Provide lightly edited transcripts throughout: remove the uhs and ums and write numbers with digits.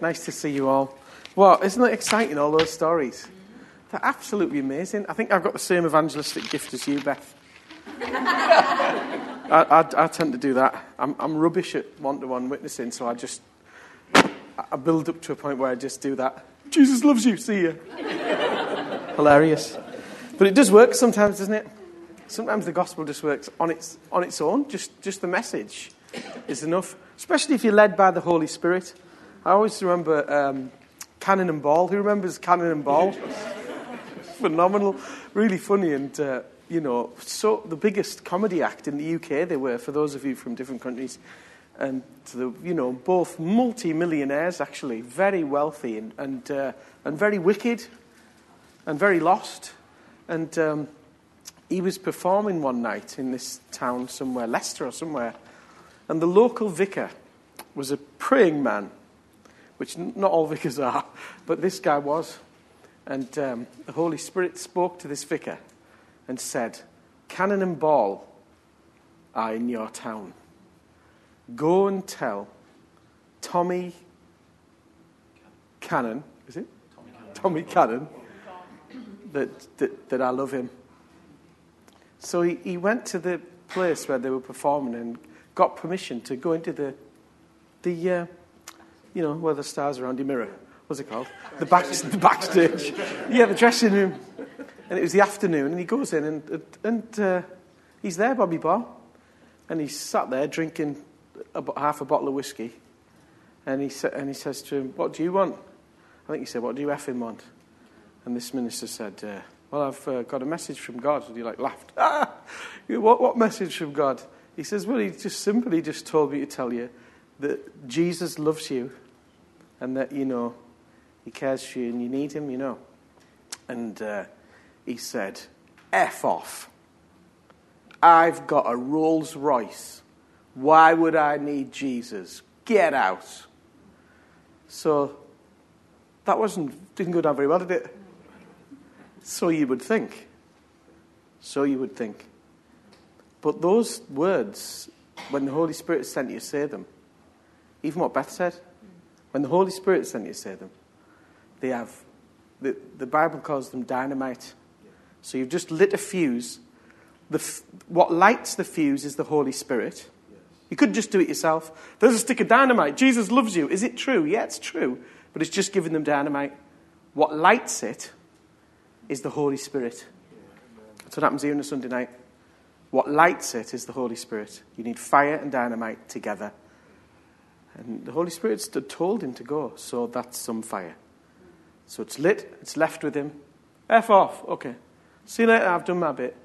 Nice to see you all. Well, isn't it exciting, all those stories? They're absolutely amazing. I think I've got the same evangelistic gift as you, Beth. I tend to do that. I'm rubbish at one-to-one witnessing, so I build up to a point where I just do that. Jesus loves you, see you. Hilarious. But it does work sometimes, doesn't it? Sometimes the gospel just works on its own. Just the message is enough, especially if you're led by the Holy Spirit. I always remember Cannon and Ball. Who remembers Cannon and Ball? Phenomenal, really funny, and so the biggest comedy act in the UK. They were, for those of you from different countries, and both multi-millionaires, actually, very wealthy and very wicked and very lost. And he was performing one night in this town somewhere, Leicester or somewhere, and the local vicar was a praying man, which not all vicars are, but this guy was. And the Holy Spirit spoke to this vicar and said, Cannon and Ball are in your town. Go and tell Tommy Cannon, is it? Tommy Cannon, that I love him. So he went to the place where they were performing and got permission to go into the where the stars are around your mirror. What's it called? The backstage. Yeah, the dressing room. And it was the afternoon, and he goes in, and he's there, Bobby Ball. And he's sat there drinking half a bottle of whiskey. And he says to him, what do you want? I think he said, what do you effing want? And this minister said, well, I've got a message from God. And he laughed. What message from God? He says, well, he just simply told me to tell you that Jesus loves you and that, he cares for you and you need him, And he said, F off. I've got a Rolls Royce. Why would I need Jesus? Get out. So that didn't go down very well, did it? So you would think. But those words, when the Holy Spirit sent you to say them, even what Beth said, when the Holy Spirit sent you to say them, they have, the Bible calls them dynamite. So you've just lit a fuse. What lights the fuse is the Holy Spirit. You couldn't just do it yourself. There's a stick of dynamite. Jesus loves you. Is it true? Yeah, it's true. But it's just giving them dynamite. What lights it is the Holy Spirit. That's what happens here on a Sunday night. What lights it is the Holy Spirit. You need fire and dynamite together. And the Holy Spirit told him to go, so that's some fire. So it's lit, it's left with him. F off, okay. See you later, I've done my bit.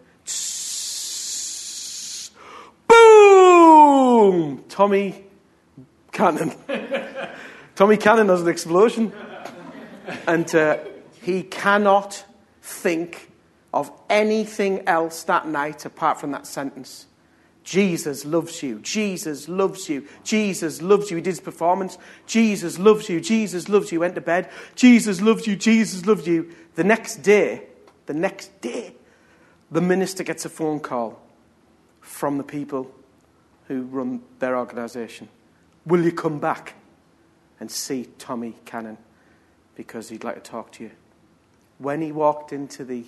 Boom! Tommy Cannon. Tommy Cannon has an explosion. And he cannot think of anything else that night apart from that sentence. Jesus loves you. Jesus loves you. Jesus loves you. He did his performance. Jesus loves you. Jesus loves you. He went to bed. Jesus loves you. Jesus loves you. The next day, the minister gets a phone call from the people who run their organisation. Will you come back and see Tommy Cannon? Because he'd like to talk to you. When he walked into the...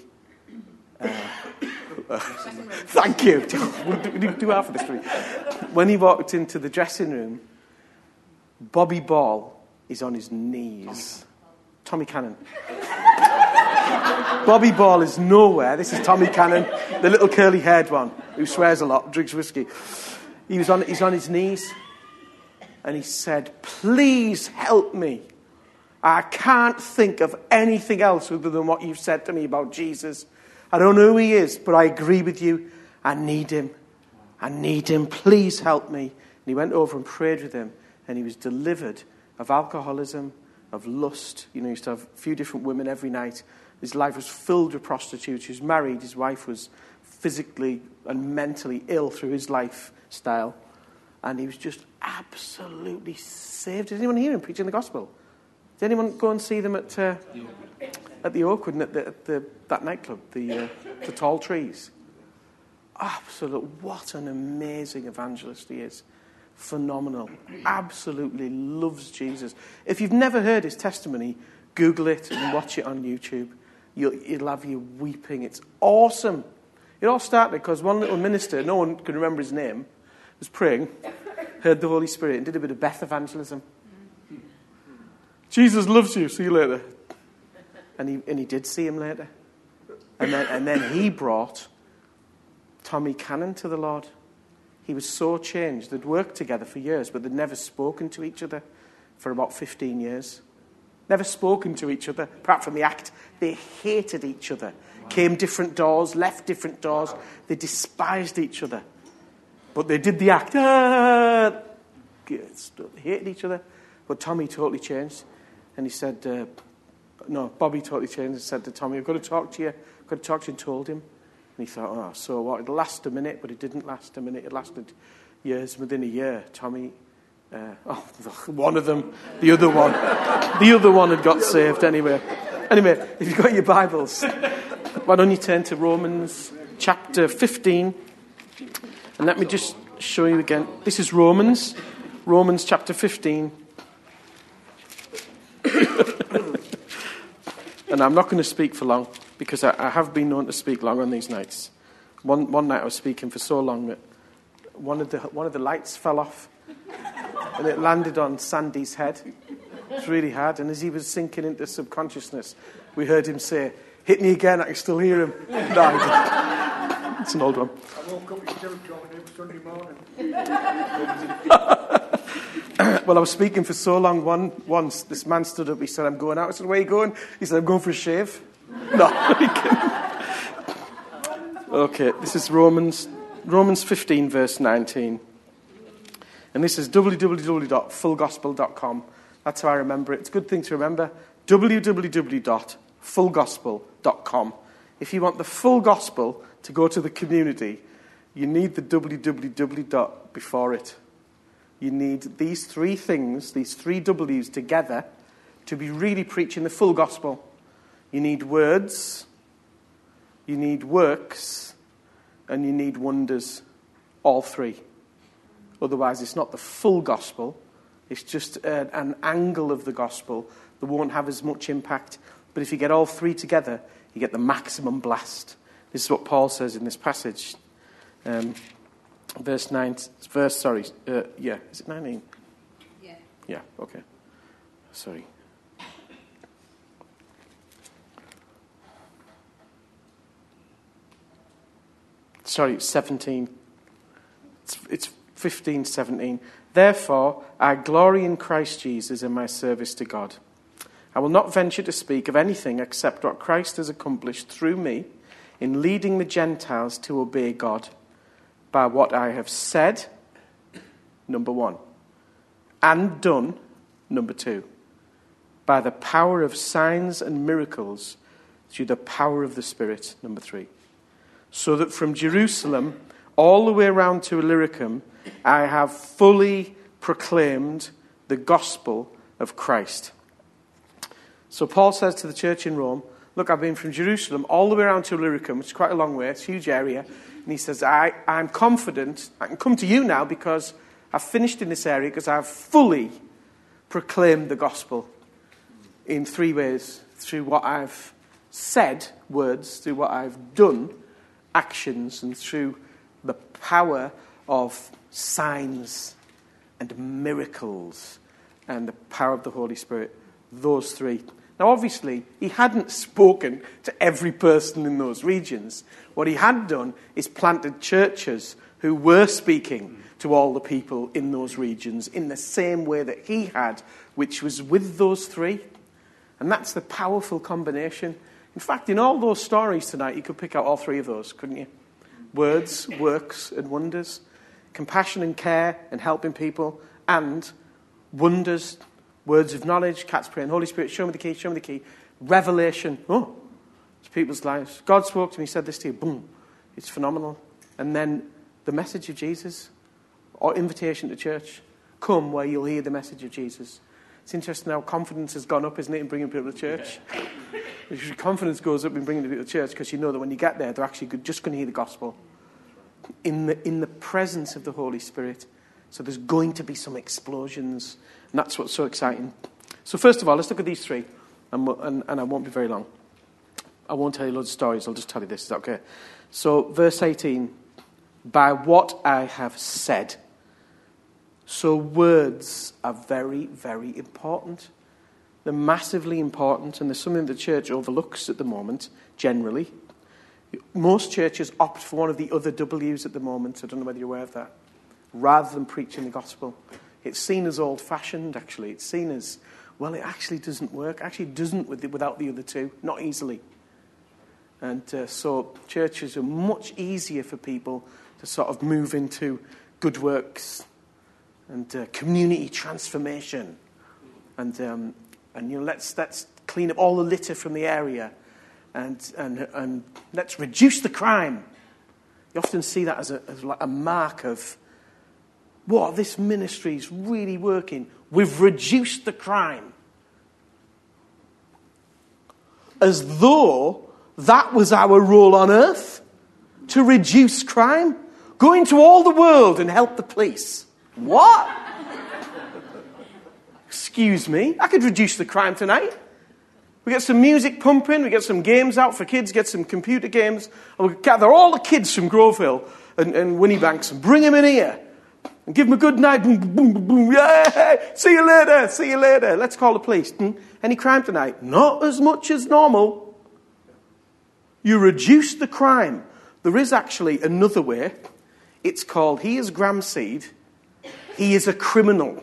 thank you. We'll do half of this for me. When he walked into the dressing room, Bobby Ball is on his knees. Tommy Cannon. Bobby Ball is nowhere. This is Tommy Cannon, the little curly-haired one who swears a lot, drinks whiskey. He's on his knees, and he said, "Please help me. I can't think of anything else other than what you've said to me about Jesus. I don't know who he is, but I agree with you. I need him. I need him. Please help me." And he went over and prayed with him, and he was delivered of alcoholism, of lust. He used to have a few different women every night. His life was filled with prostitutes. He was married. His wife was physically and mentally ill through his lifestyle. And he was just absolutely saved. Did anyone hear him preaching the gospel? Did anyone go and see them at the Oakwood, at that nightclub, the Tall Trees? Absolute, what an amazing evangelist he is. phenomenal. Absolutely loves Jesus. If you've never heard his testimony, Google it and watch it on YouTube. It'll have you weeping. It's awesome. It all started because one little minister, no one can remember his name, was praying, heard the Holy Spirit, and did a bit of Beth evangelism. Jesus loves you. See you later. And he did see him later. And then he brought Tommy Cannon to the Lord. He was so changed. They'd worked together for years, but they'd never spoken to each other for about 15 years. Never spoken to each other, apart from the act. They hated each other. Wow. Came different doors, left different doors. Wow. They despised each other. But they did the act. They hated each other. But Tommy totally changed. And he said, Bobby totally changed and said to Tommy, I've got to talk to you. I've got to talk to you, and told him. And he thought, so what? It'll last a minute, but it didn't last a minute. It lasted years. Within a year, Tommy... one of them, the other one had got saved anyway. Anyway, if you've got your Bibles, why don't you turn to Romans chapter 15, and let me just show you again. This is Romans chapter 15. And I'm not going to speak for long, because I have been known to speak long on these nights. One night I was speaking for so long that one of the lights fell off. And it landed on Sandy's head. It was really hard. And as he was sinking into subconsciousness, we heard him say, hit me again, I can still hear him. No, I didn't. It's an old one. I woke up still talking Sunday morning. Well, I was speaking for so long, once this man stood up, he said, I'm going out. I said, where are you going? He said, I'm going for a shave. No, okay, this is Romans 15, verse 19. And this is www.fullgospel.com. That's how I remember it. It's a good thing to remember. www.fullgospel.com. If you want the full gospel to go to the community, you need the www. Before it. You need these three things, these three W's together, to be really preaching the full gospel. You need words, you need works, and you need wonders. All three. Otherwise, it's not the full gospel. It's just an angle of the gospel that won't have as much impact. But if you get all three together, you get the maximum blast. This is what Paul says in this passage. Is it 19? Yeah. Yeah, okay. Sorry. Sorry, it's 17. It's 15, 17. Therefore, I glory in Christ Jesus in my service to God. I will not venture to speak of anything except what Christ has accomplished through me in leading the Gentiles to obey God by what I have said, number 1, and done, number 2, by the power of signs and miracles through the power of the Spirit, number 3. So that from Jerusalem all the way around to Illyricum, I have fully proclaimed the gospel of Christ. So Paul says to the church in Rome, look, I've been from Jerusalem all the way around to Illyricum, which is quite a long way, it's a huge area. And he says, I'm confident I can come to you now because I've finished in this area, because I've fully proclaimed the gospel in 3 ways. Through what I've said, words, through what I've done, actions, and through the power of signs and miracles and the power of the Holy Spirit. Those 3. Now, obviously, he hadn't spoken to every person in those regions. What he had done is planted churches who were speaking to all the people in those regions in the same way that he had, which was with those 3. And that's the powerful combination. In fact, in all those stories tonight, you could pick out all 3 of those, couldn't you? Words, works, and wonders. Compassion and care and helping people. And wonders, words of knowledge, cats praying, Holy Spirit, show me the key, show me the key. Revelation. Oh, it's people's lives. God spoke to me, said this to you. Boom. It's phenomenal. And then the message of Jesus, or invitation to church. Come where you'll hear the message of Jesus. It's interesting how confidence has gone up, isn't it, in bringing people to church? Your confidence goes up in bringing people to church because you know that when you get there, they're actually just going to hear the gospel. In the presence of the Holy Spirit, So there's going to be some explosions, and that's what's so exciting. So first of all, let's look at these three, and I won't be very long. I won't tell you loads of stories, I'll just tell you this, is that okay? So verse 18, by what I have said. So words are very, very important. They're massively important, and there's something the church overlooks at the moment, generally. Most churches opt for one of the other W's at the moment. I don't know whether you're aware of that. Rather than preaching the gospel. It's seen as old-fashioned, actually. It's seen as, well, it actually doesn't work. Actually, it doesn't without the other two. Not easily. And so churches are much easier for people to sort of move into good works and community transformation. And let's clean up all the litter from the area. And let's reduce the crime. You often see that as like a mark of, wow, this ministry is really working. We've reduced the crime. As though that was our role on earth, to reduce crime. Go into all the world and help the police. What? Excuse me, I could reduce the crime tonight. We get some music pumping, we get some games out for kids, get some computer games, and we gather all the kids from Grove Hill and Winniebanks and bring them in here and give them a good night and boom, boom, boom, yay, see you later, let's call the police. Any crime tonight? Not as much as normal. You reduce the crime. There is actually another way. It's called, he is Graham Seed, he is a criminal.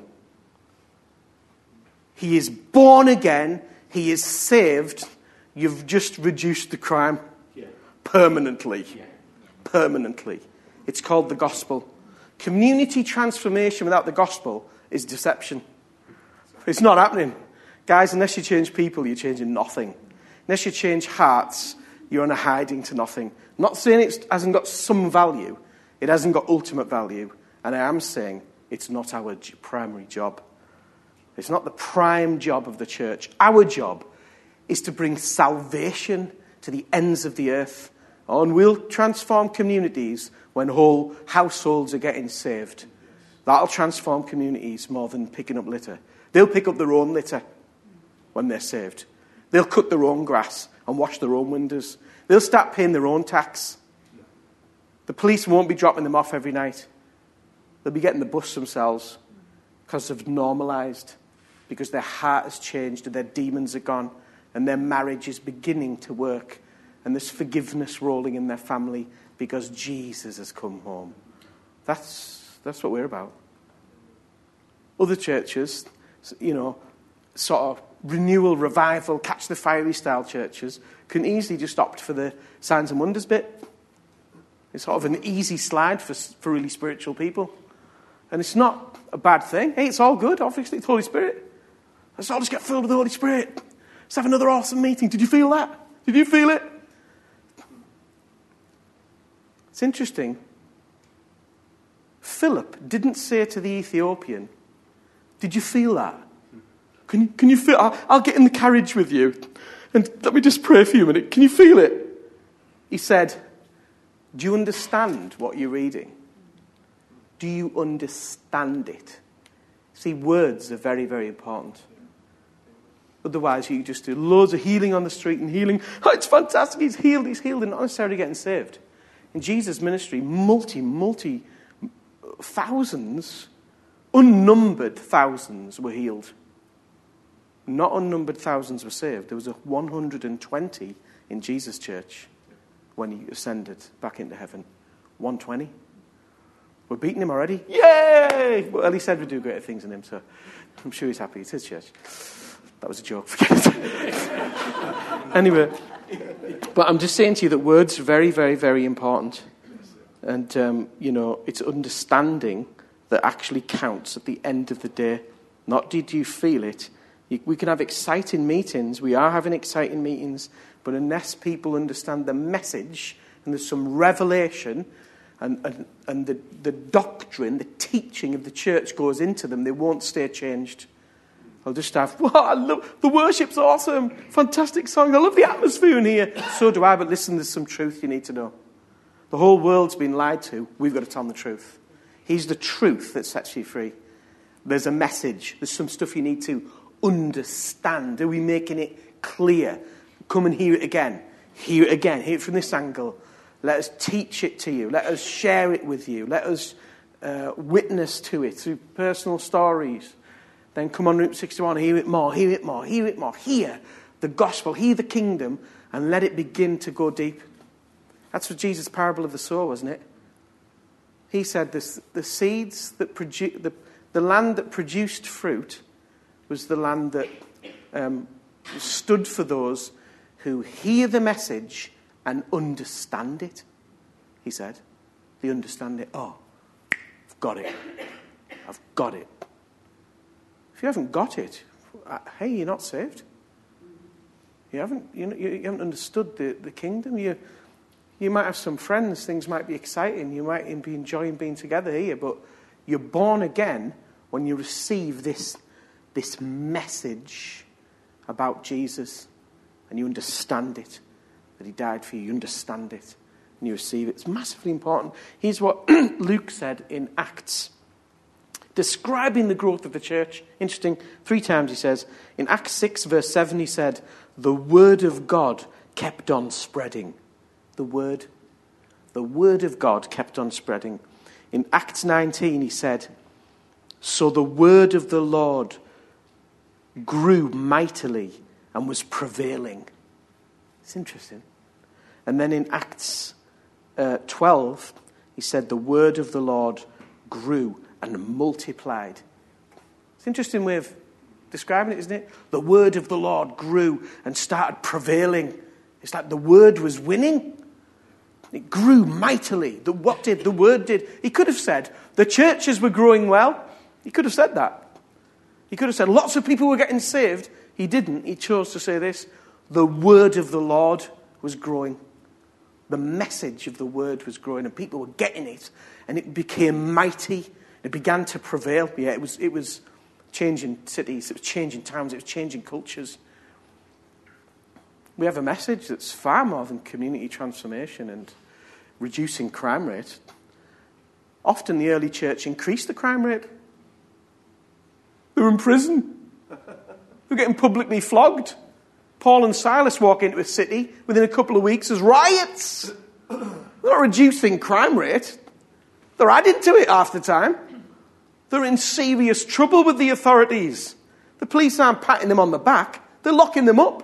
He is born again. He is saved. You've just reduced the crime permanently. Permanently. It's called the gospel. Community transformation without the gospel is deception. It's not happening. Guys, unless you change people, you're changing nothing. Unless you change hearts, you're on a hiding to nothing. Not saying it hasn't got some value. It hasn't got ultimate value. And I am saying it's not our primary job. It's not the prime job of the church. Our job is to bring salvation to the ends of the earth. And we'll transform communities when whole households are getting saved. That'll transform communities more than picking up litter. They'll pick up their own litter when they're saved. They'll cut their own grass and wash their own windows. They'll start paying their own tax. The police won't be dropping them off every night. They'll be getting the bus themselves because they've normalised. Because their heart has changed and their demons are gone and their marriage is beginning to work and there's forgiveness rolling in their family because Jesus has come home. That's what we're about. Other churches, sort of renewal, revival, catch the fiery style churches can easily just opt for the signs and wonders bit. It's sort of an easy slide for really spiritual people. And it's not a bad thing. Hey, it's all good, obviously, it's Holy Spirit. Let's all just get filled with the Holy Spirit. Let's have another awesome meeting. Did you feel that? Did you feel it? It's interesting. Philip didn't say to the Ethiopian, did you feel that? Can you feel? I'll get in the carriage with you. And let me just pray for you a minute. Can you feel it? He said, do you understand what you're reading? Do you understand it? See, words are very, very important. Otherwise, you just do loads of healing on the street and healing. Oh, it's fantastic. He's healed, and not necessarily getting saved. In Jesus' ministry, multi thousands, unnumbered thousands were healed. Not unnumbered thousands were saved. There was 120 in Jesus' church when he ascended back into heaven. 120. We're beating him already. Yay! Well, he said we'd do greater things in him, so I'm sure he's happy. It's his church. That was a joke. Forget it. Anyway, but I'm just saying to you that words are very, very, very important. And, it's understanding that actually counts at the end of the day. Not did you feel it. We can have exciting meetings. We are having exciting meetings. But unless people understand the message and there's some revelation and the doctrine, the teaching of the church goes into them, they won't stay changed. I'll just have, I love, the worship's awesome, fantastic songs, I love the atmosphere in here. So do I, but listen, there's some truth you need to know. The whole world's been lied to. We've got to tell them the truth. He's the truth that sets you free. There's a message. There's some stuff you need to understand. Are we making it clear? Come and hear it again. Hear it again. Hear it from this angle. Let us teach it to you. Let us share it with you. Let us witness to it through personal stories. Then come on Route 61, hear it more, hear it more, hear it more. Hear the gospel, hear the kingdom, and let it begin to go deep. That's what Jesus' parable of the sower, wasn't it? He said this, the seeds that the land that produced fruit was the land that stood for those who hear the message and understand it, he said. They understand it. Oh, I've got it. I've got it. If you haven't got it, hey, you're not saved. You haven't understood the kingdom. You might have some friends. Things might be exciting. You might be enjoying being together here. But you're born again when you receive this message about Jesus, and you understand it, that he died for you. You understand it, and you receive it. It's massively important. Here's what Luke said in Acts, describing the growth of the church. Interesting, 3 times he says. In Acts 6, verse 7, he said, the word of God kept on spreading. The word of God kept on spreading. In Acts 19, he said, so the word of the Lord grew mightily and was prevailing. It's interesting. And then in Acts 12, he said, the word of the Lord grew and multiplied. It's an interesting way of describing it, isn't it? The word of the Lord grew and started prevailing. It's like the word was winning. It grew mightily. What did the word did? He could have said the churches were growing well. He could have said that. He could have said lots of people were getting saved. He didn't. He chose to say this. The word of the Lord was growing. The message of the word was growing, and people were getting it, and it became mighty. It began to prevail. Yeah, it was changing cities. It was changing towns. It was changing cultures. We have a message that's far more than community transformation and reducing crime rate. Often the early church increased the crime rate. They were in prison. They were getting publicly flogged. Paul and Silas walk into a city. Within a couple of weeks, there's riots. They're not reducing crime rate. They're adding to it half the time. They're in serious trouble with the authorities. The police aren't patting them on the back. They're locking them up.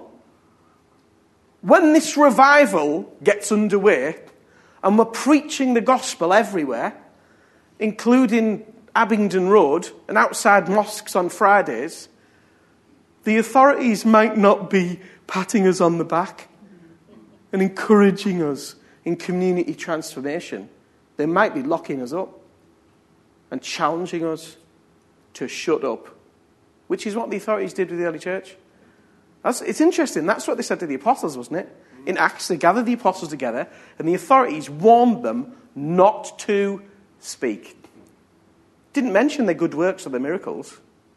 When this revival gets underway, and we're preaching the gospel everywhere, including Abingdon Road and outside mosques on Fridays, the authorities might not be patting us on the back and encouraging us in community transformation. They might be locking us up and challenging us to shut up, which is what the authorities did with the early church. It's interesting. That's what they said to the apostles, wasn't it? In Acts, they gathered the apostles together, and the authorities warned them not to speak. Didn't mention their good works or their miracles.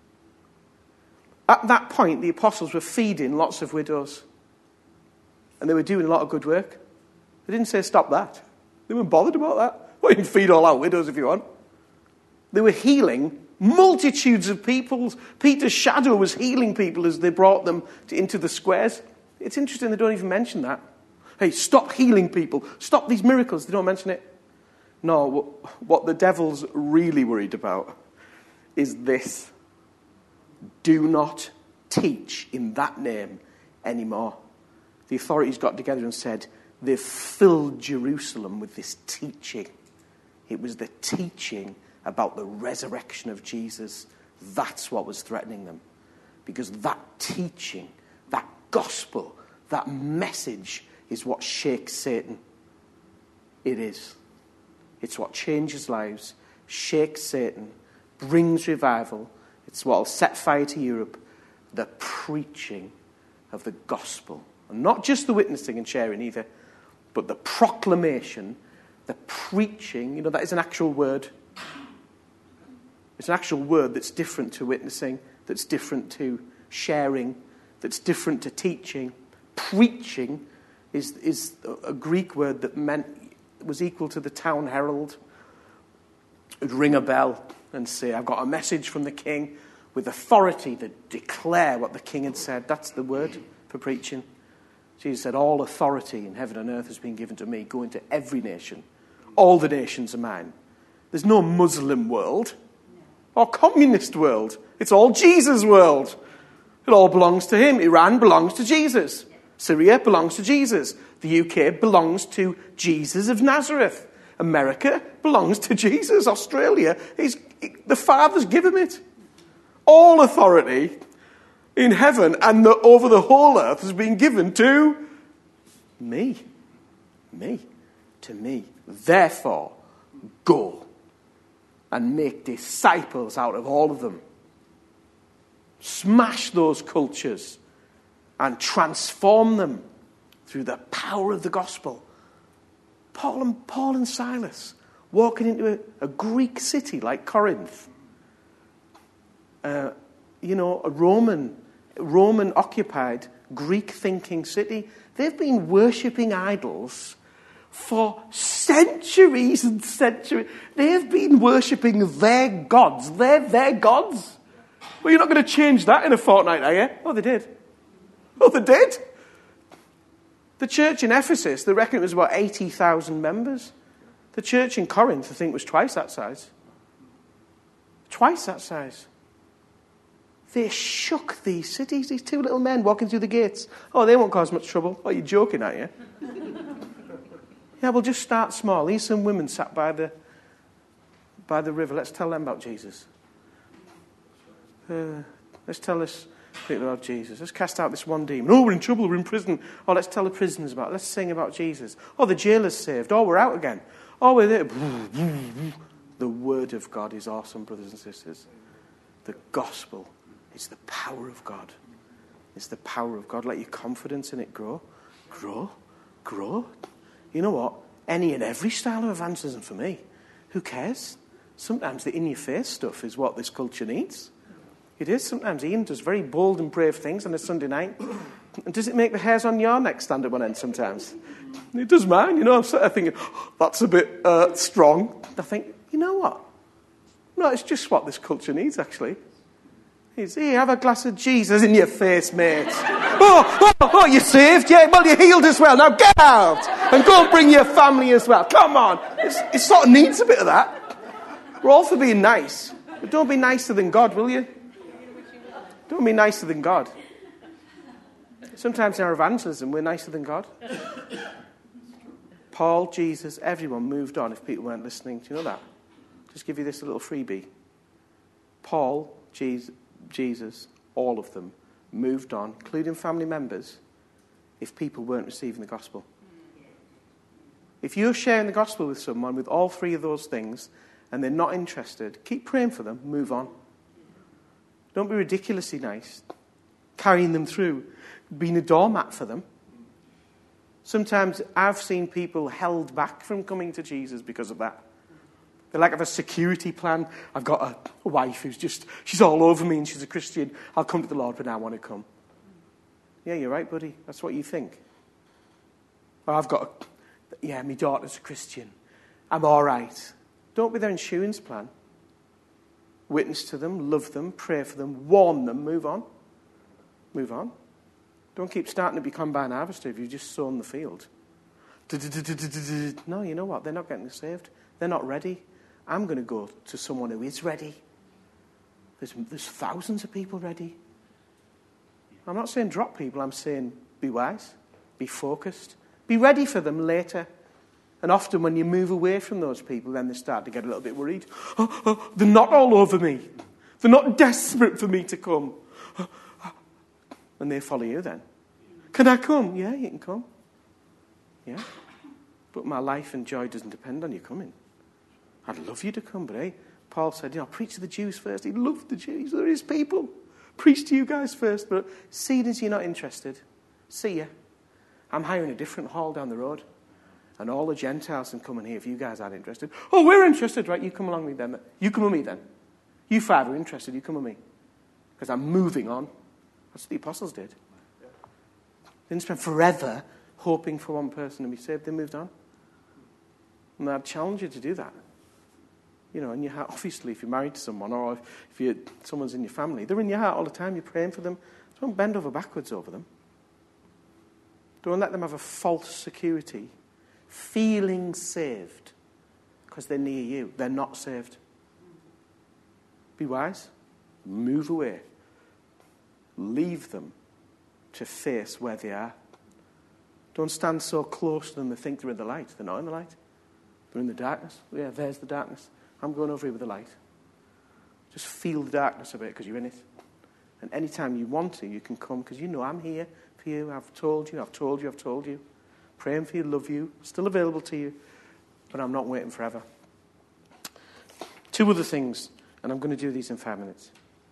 At that point, the apostles were feeding lots of widows, and they were doing a lot of good work. They didn't say stop that. They weren't bothered about that. Well, you can feed all our widows if you want. They were healing multitudes of people. Peter's shadow was healing people as they brought them into the squares. It's interesting they don't even mention that. Hey, stop healing people. Stop these miracles. They don't mention it. No, what the devil's really worried about is this. Do not teach in that name anymore. The authorities got together and said, they've filled Jerusalem with this teaching. It was the teaching about the resurrection of Jesus. That's what was threatening them. Because that teaching, that gospel, that message is what shakes Satan. It is. It's what changes lives, shakes Satan, brings revival. It's what will set fire to Europe. The preaching of the gospel. And not just the witnessing and sharing either, but the proclamation, the preaching. That is an actual word. It's an actual word that's different to witnessing, that's different to sharing, that's different to teaching. Preaching is a Greek word that was equal to the town herald. who'd ring a bell and say, I've got a message from the king with authority that declare what the king had said. That's the word for preaching. Jesus said, all authority in heaven and earth has been given to me. Go into every nation. All the nations are mine. There's no Muslim world or communist world. It's all Jesus' world. It all belongs to him. Iran belongs to Jesus. Syria belongs to Jesus. The UK belongs to Jesus of Nazareth. America belongs to Jesus. Australia, the Father's given it. All authority in heaven and over the whole earth has been given to me. Me. To me. Therefore, go and make disciples out of all of them. Smash those cultures and transform them through the power of the gospel. Paul and Silas walking into a Greek city like Corinth. A Roman-occupied, Greek-thinking city. They've been worshipping idols for centuries and centuries. They've been worshipping their gods. They're their gods. Well, you're not going to change that in a fortnight, are you? Oh, they did. Oh, they did. The church in Ephesus, they reckon it was about 80,000 members. The church in Corinth, I think, was twice that size. Twice that size. They shook these cities, these two little men walking through the gates. Oh, they won't cause much trouble. Oh, you're joking, aren't you? Yeah, we'll just start small. Here's some women sat by the river. Let's tell them about Jesus. Let's tell this people about Jesus. Let's cast out this one demon. Oh, we're in trouble. We're in prison. Oh, let's tell the prisoners about it. Let's sing about Jesus. Oh, the jailer's saved. Oh, we're out again. Oh, we're there. The word of God is awesome, brothers and sisters. The gospel is the power of God. It's the power of God. Let your confidence in it grow. Grow. Grow. You know what? Any and every style of evangelism for me. Who cares? Sometimes the in-your-face stuff is what this culture needs. It is. Sometimes Ian does very bold and brave things on a Sunday night. And does it make the hairs on your neck stand at one end sometimes? It does mine. I'm sort of thinking, that's a bit strong. I think, you know what? No, it's just what this culture needs, actually. It's, here, have a glass of Jesus in your face, mate. Oh, you're saved? Yeah, well, you're healed as well. Now get out and go and bring your family as well. Come on. It sort of needs a bit of that. We're all for being nice. But don't be nicer than God, will you? Don't be nicer than God. Sometimes in our evangelism, we're nicer than God. Paul, Jesus, everyone moved on if people weren't listening. Do you know that? Just give you this little freebie. Paul, Jesus, all of them moved on, including family members, if people weren't receiving the gospel. If you're sharing the gospel with someone with all three of those things and they're not interested, keep praying for them, move on. Don't be ridiculously nice, carrying them through, being a doormat for them. Sometimes I've seen people held back from coming to Jesus because of that. They lack of a security plan. I've got a wife who's she's all over me and she's a Christian. I'll come to the Lord when I want to come. Yeah, you're right, buddy. That's what you think. Or I've got my daughter's a Christian. I'm all right. Don't be their insurance plan. Witness to them, love them, pray for them, warn them, move on. Move on. Don't keep starting to be combine harvester if you've just sown the field. No, you know what? They're not getting saved. They're not ready. I'm going to go to someone who is ready. There's thousands of people ready. I'm not saying drop people. I'm saying be wise, be focused, be ready for them later. And often when you move away from those people, then they start to get a little bit worried. They're not all over me. They're not desperate for me to come. And they follow you then. Can I come? Yeah, you can come. Yeah. But my life and joy doesn't depend on you coming. I'd love you to come, but Paul said, preach to the Jews first. He loved the Jews. They're his people. Preach to you guys first. But seeing as you're not interested, see ya. I'm hiring a different hall down the road. And all the Gentiles can come in here if you guys aren't interested. Oh, we're interested, right? You come along with them. You come with me then. You five are interested. You come with me. Because I'm moving on. That's what the apostles did. They didn't spend forever hoping for one person to be saved. They moved on. And I'd challenge you to do that. in your heart. Obviously, if you're married to someone or if someone's in your family, they're in your heart all the time. You're praying for them. Don't bend over backwards over them. Don't let them have a false security, feeling saved because they're near you. They're not saved. Be wise. Move away. Leave them to face where they are. Don't stand so close to them they think they're in the light. They're not in the light. They're in the darkness. Yeah, there's the darkness. I'm going over here with the light. Just feel the darkness a bit because you're in it. And anytime you want to, you can come because you know I'm here for you. I've told you. Praying for you, love you. Still available to you. But I'm not waiting forever. 2 other things, and I'm going to do these in 5 minutes.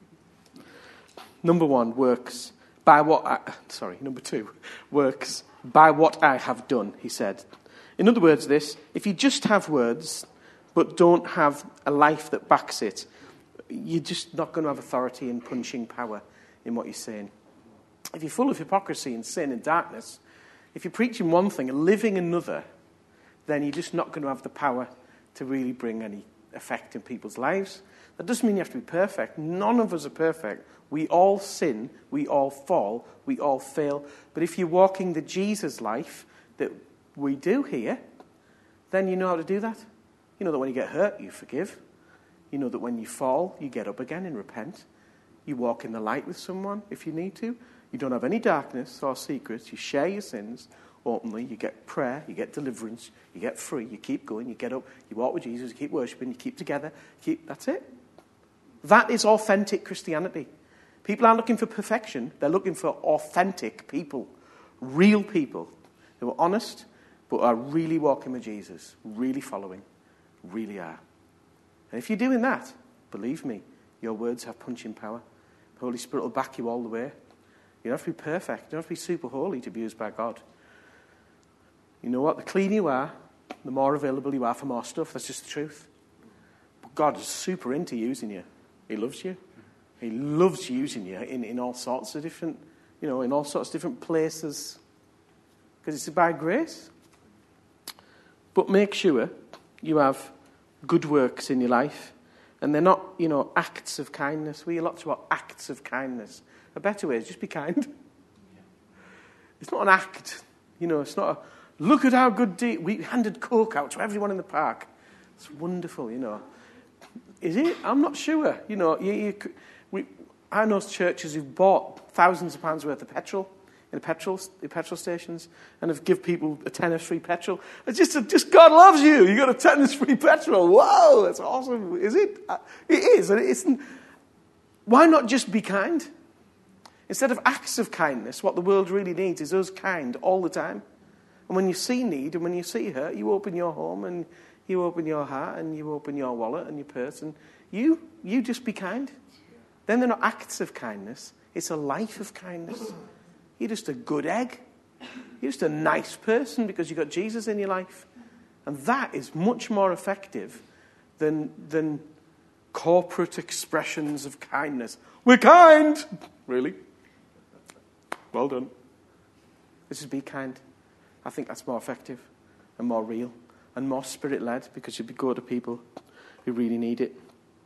Number 1, works by what Number 2, works by what I have done, he said. In other words, if you just have words but don't have a life that backs it, you're just not going to have authority and punching power in what you're saying. If you're full of hypocrisy and sin and darkness, if you're preaching one thing and living another, then you're just not going to have the power to really bring any effect in people's lives. That doesn't mean you have to be perfect. None of us are perfect. We all sin, we all fall, we all fail. But if you're walking the Jesus life that we do here, then you know how to do that. You know that when you get hurt, you forgive. You know that when you fall, you get up again and repent. You walk in the light with someone if you need to. You don't have any darkness or secrets. You share your sins openly. You get prayer. You get deliverance. You get free. You keep going. You get up. You walk with Jesus. You keep worshipping. You keep together. That's it. That is authentic Christianity. People aren't looking for perfection. They're looking for authentic people. Real people who are honest but are really walking with Jesus. Really following. Really are. And if you're doing that, believe me, your words have punching power. The Holy Spirit will back you all the way. You don't have to be perfect. You don't have to be super holy to be used by God. You know what? The cleaner you are, the more available you are for more stuff. That's just the truth. But God is super into using you. He loves you. He loves using you in all sorts of different, in all sorts of different places. Because it's by grace. But make sure you have good works in your life. And they're not, acts of kindness. We hear lots about acts of kindness. A better way is just be kind. It's not an act. It's not a, look at how good we handed Coke out to everyone in the park. It's wonderful, Is it? I'm not sure. I know churches who've bought thousands of pounds worth of petrol in petrol stations and have give people a tenner free petrol. It's just God loves you. You got a tenner free petrol. Whoa, that's awesome. Is it? It is, and it isn't. Why not just be kind? Instead of acts of kindness, what the world really needs is us kind all the time. And when you see need and when you see hurt, you open your home and you open your heart and you open your wallet and your purse and you just be kind. Then they're not acts of kindness. It's a life of kindness. You're just a good egg. You're just a nice person because you've got Jesus in your life. And that is much more effective than corporate expressions of kindness. We're kind! Really? Well done. This is be kind. I think that's more effective and more real and more spirit-led because you'd go to people who really need it.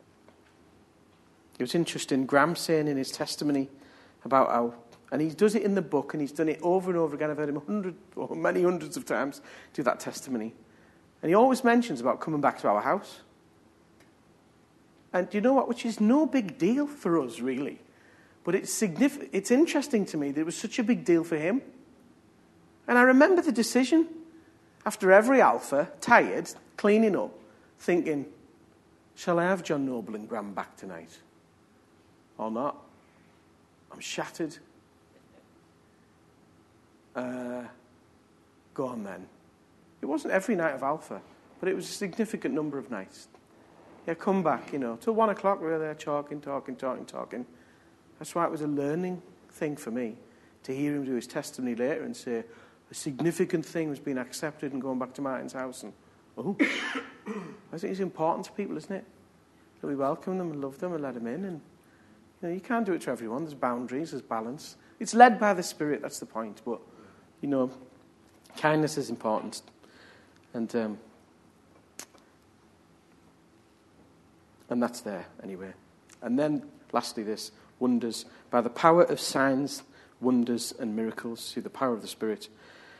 It was interesting, Graham saying in his testimony about how, and he does it in the book and he's done it over and over again. I've heard him many hundreds of times do that testimony. And he always mentions about coming back to our house. And do you know what? Which is no big deal for us, really. But it's significant. It's interesting to me that it was such a big deal for him. And I remember the decision after every Alpha, tired, cleaning up, thinking, shall I have John Noble and Graham back tonight? Or not? I'm shattered. Go on then. It wasn't every night of Alpha, but it was a significant number of nights. Yeah, come back, till 1 o'clock we were there talking. That's why it was a learning thing for me to hear him do his testimony later and say, a significant thing was being accepted and going back to Martin's house. And I think it's important to people, isn't it? That we welcome them and love them and let them in. And you can't do it to everyone. There's boundaries, there's balance. It's led by the Spirit, that's the point. But, kindness is important. And And that's there anyway. And then, lastly, this, wonders. By the power of signs, wonders, and miracles, through the power of the Spirit.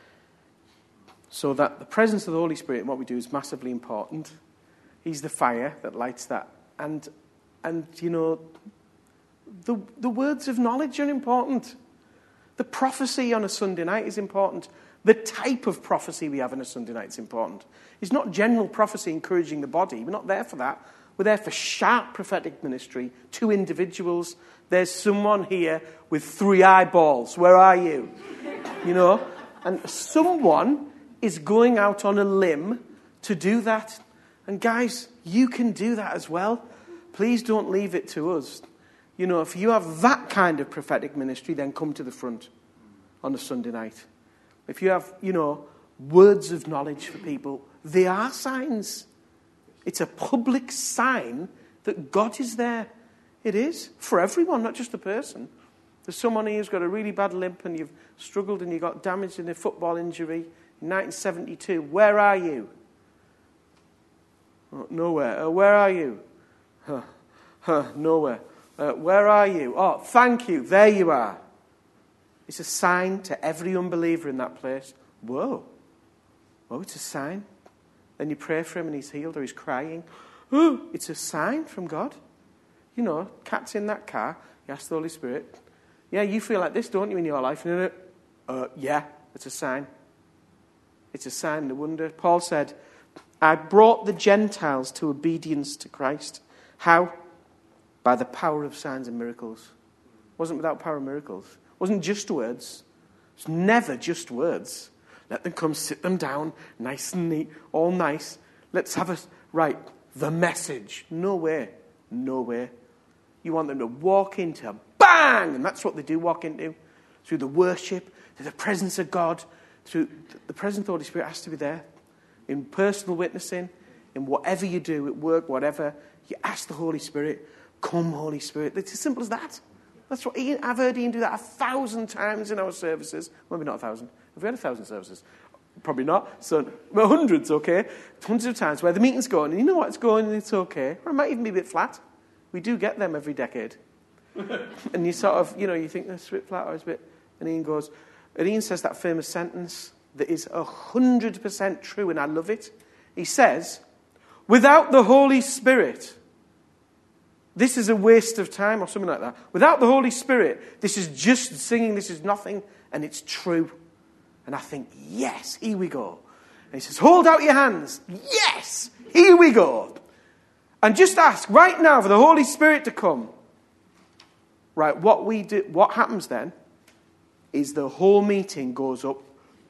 So that the presence of the Holy Spirit in what we do is massively important. He's the fire that lights that. And you know, the words of knowledge are important. The prophecy on a Sunday night is important. The type of prophecy we have on a Sunday night is important. It's not general prophecy encouraging the body. We're not there for that. We're there for sharp prophetic ministry to individuals. There's someone here with 3 eyeballs. Where are you? You know? And someone is going out on a limb to do that. And guys, you can do that as well. Please don't leave it to us. You know, if you have that kind of prophetic ministry, then come to the front on a Sunday night. If you have, you know, words of knowledge for people, they are signs. It's a public sign that God is there. It is, for everyone, not just the person. There's someone here who's got a really bad limp and you've struggled and you got damaged in a football injury in 1972. Where are you? Oh, nowhere. Where are you? Nowhere. Where are you? Oh, thank you. There you are. It's a sign to every unbeliever in that place. Whoa. Oh, it's a sign. Then you pray for him and he's healed or he's crying. Oh, it's a sign from God. You know, cat's in that car. You ask the Holy Spirit. Yeah, you feel like this, don't you, in your life? Yeah, it's a sign. It's a sign, the wonder. Paul said, I brought the Gentiles to obedience to Christ. How? By the power of signs and miracles. It wasn't without power and miracles. It wasn't just words. It's never just words. Let them come, sit them down, nice and neat, all nice. Let's have the message. No way. No way. You want them to walk into bang! And that's what they do walk into. Through the worship, through the presence of God, through the presence of the Holy Spirit has to be there. In personal witnessing, in whatever you do, at work, whatever, you ask the Holy Spirit, come Holy Spirit. It's as simple as that. That's what I've heard Ian do that 1,000 times in our services. Maybe not 1,000. Have we had 1,000 services? Probably not. So, well, hundreds, okay? Hundreds of times where the meeting's going, and you know what, it's going and it's okay. Or it might even be a bit flat. We do get them every decade. And you sort of, you know, you think it's a bit flat or it's a bit... And Ian says that famous sentence that is 100% true, and I love it. He says, without the Holy Spirit, this is a waste of time, or something like that. Without the Holy Spirit, this is just singing, this is nothing, and it's true. And I think, yes, here we go. And he says, hold out your hands. Yes, here we go. And just ask right now for the Holy Spirit to come. Right, what happens then is the whole meeting goes up,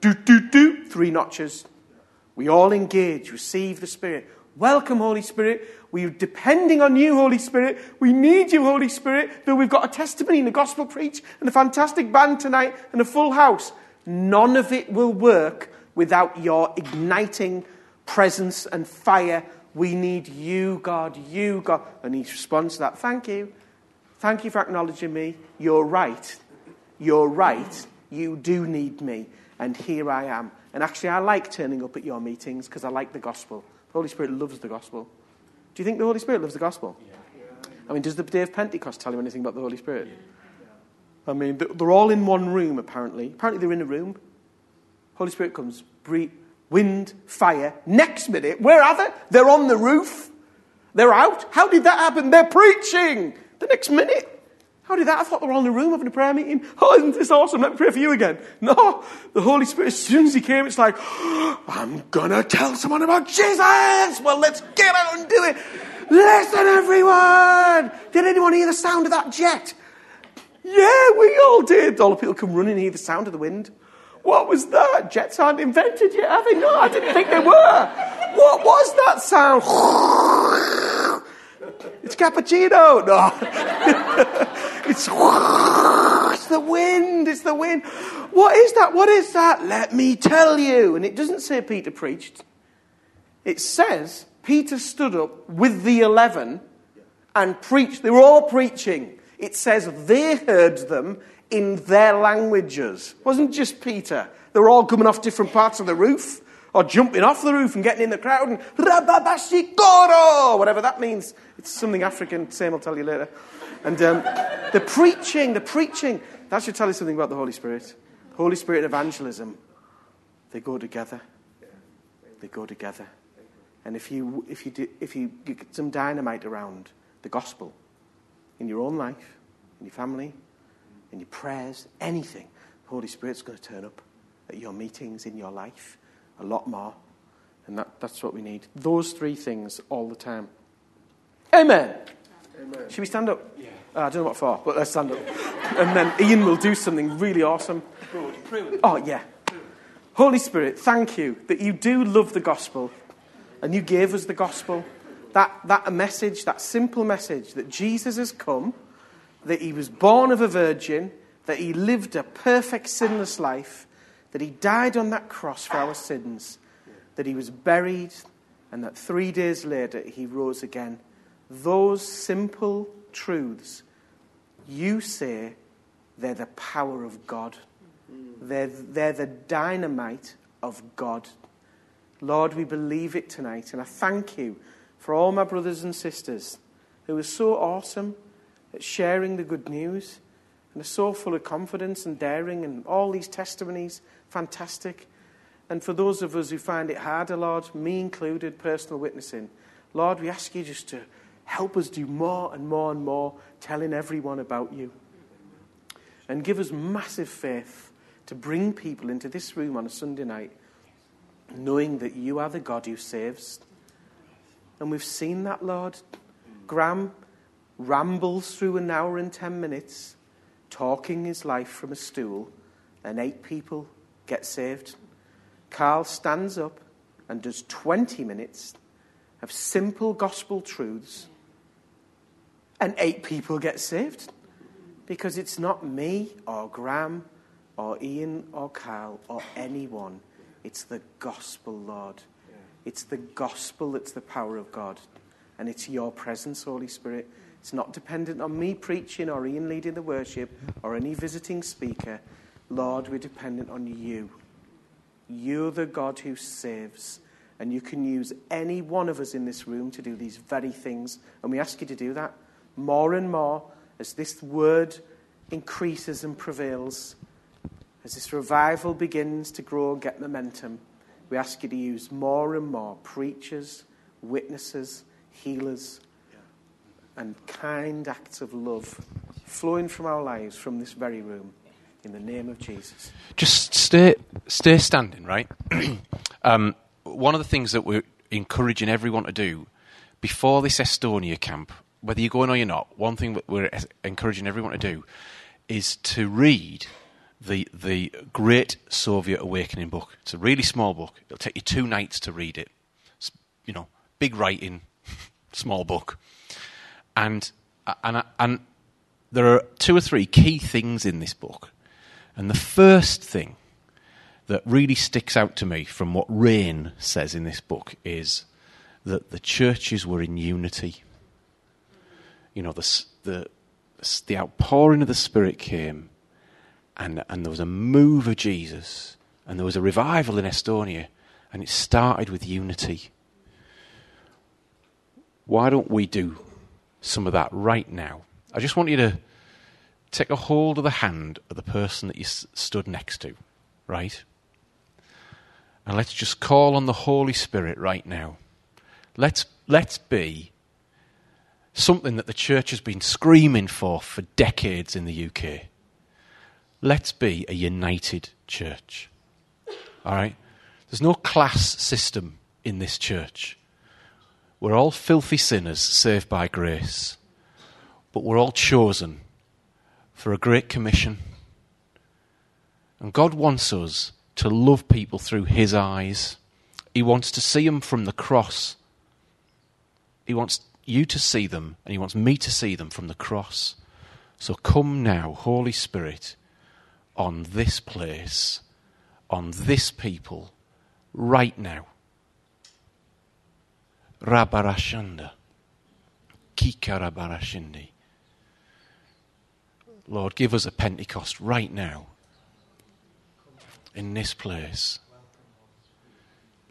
3 notches. We all engage, receive the Spirit. Welcome, Holy Spirit. We're depending on you, Holy Spirit. We need you, Holy Spirit. Though we've got a testimony and a gospel preach and a fantastic band tonight and a full house, none of it will work without your igniting presence and fire. We need you, God, you, God. And he responds to that, thank you. Thank you for acknowledging me. You're right. You're right. You do need me. And here I am. And actually, I like turning up at your meetings because I like the gospel. The Holy Spirit loves the gospel. Do you think the Holy Spirit loves the gospel? Yeah. I mean, does the day of Pentecost tell you anything about the Holy Spirit? Yeah. I mean, they're all in one room, apparently. Apparently, they're in a room. Holy Spirit comes, breathe, wind, fire. Next minute, where are they? They're on the roof. They're out. How did that happen? They're preaching. The next minute. How did that? I thought they were all in a room having a prayer meeting. Oh, isn't this awesome? Let me pray for you again. No, the Holy Spirit, as soon as he came, it's like, I'm going to tell someone about Jesus. Well, let's get out and do it. Listen, everyone. Did anyone hear the sound of that jet? Yeah, we all did. All the people come running and hear the sound of the wind. What was that? Jets aren't invented yet, have they? No, I didn't think they were. What was that sound? It's cappuccino. No. It's the wind. It's the wind. What is that? What is that? Let me tell you. And it doesn't say Peter preached. It says Peter stood up with the 11 and preached. They were all preaching. It says they heard them in their languages. It wasn't just Peter. They were all coming off different parts of the roof. Or jumping off the roof and getting in the crowd and Rababashikoro, whatever that means. It's something African, Sam will tell you later. And the preaching, that should tell you something about the Holy Spirit. The Holy Spirit and evangelism, they go together. They go together. And if you get some dynamite around the gospel in your own life, in your family, in your prayers, anything, the Holy Spirit's going to turn up at your meetings, in your life, a lot more. And that's what we need. Those three things all the time. Amen. Amen. Should we stand up? Yeah. I don't know what for, but let's stand up. And then Ian will do something really awesome. Oh, yeah. Holy Spirit, thank you that you do love the gospel and you gave us the gospel. That message, that simple message that Jesus has come, that he was born of a virgin, that he lived a perfect sinless life, that he died on that cross for our sins, that he was buried, and that 3 days later he rose again. Those simple truths, you say they're the power of God. They're the dynamite of God. Lord, we believe it tonight, and I thank you for all my brothers and sisters who are so awesome at sharing the good news and are so full of confidence and daring and all these testimonies, fantastic. And for those of us who find it harder, Lord, me included, personal witnessing, Lord, we ask you just to help us do more and more and more, telling everyone about you. And give us massive faith to bring people into this room on a Sunday night, knowing that you are the God who saves. And we've seen that, Lord. Graham rambles through an hour and 10 minutes, talking his life from a stool, and 8 people get saved. Carl stands up and does 20 minutes of simple gospel truths, and 8 people get saved. Because it's not me or Graham or Ian or Carl or anyone. It's the gospel, Lord. Yeah. It's the gospel that's the power of God. And it's your presence, Holy Spirit. It's not dependent on me preaching or Ian leading the worship or any visiting speaker. Lord, we're dependent on you. You're the God who saves. And you can use any one of us in this room to do these very things. And we ask you to do that more and more as this word increases and prevails. As this revival begins to grow and get momentum, we ask you to use more and more preachers, witnesses, healers, and kind acts of love flowing from our lives from this very room. In the name of Jesus. Just stay standing, right? One of the things that we're encouraging everyone to do before this Estonia camp, whether you're going or you're not, one thing that we're encouraging everyone to do is to read the Great Soviet Awakening book. It's a really small book. It'll take you 2 nights to read it. It's, big writing, small book. And there are 2 or 3 key things in this book. And the first thing that really sticks out to me from what Rain says in this book is that the churches were in unity. The outpouring of the Spirit came, and there was a move of Jesus, and there was a revival in Estonia, and it started with unity. Why don't we do some of that right now? I just want you to take a hold of the hand of the person that you stood next to, right? And let's just call on the Holy Spirit right now. Let's be something that the church has been screaming for decades in the UK. Let's be a united church. All right? There's no class system in this church. We're all filthy sinners saved by grace, but we're all chosen for a great commission. And God wants us to love people through his eyes. He wants to see them from the cross. He wants you to see them, and he wants me to see them from the cross. So come now, Holy Spirit, on this place, on this people, right now. Rabarashanda. Kikarabarashindi. Lord, give us a Pentecost right now in this place.